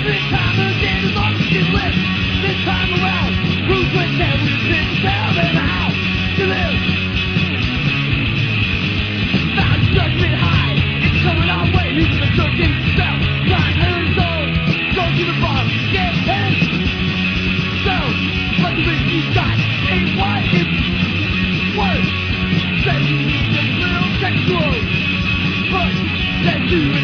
This time again, as long as you live. This time around, who's with them? We've been tell them how to live. Found judgment high, it's coming our way. Even the searching spell, blind his own. Go to the bar, get his sound. But the risk you got ain't what it's worth. Said you need a little sexual, but let's do it.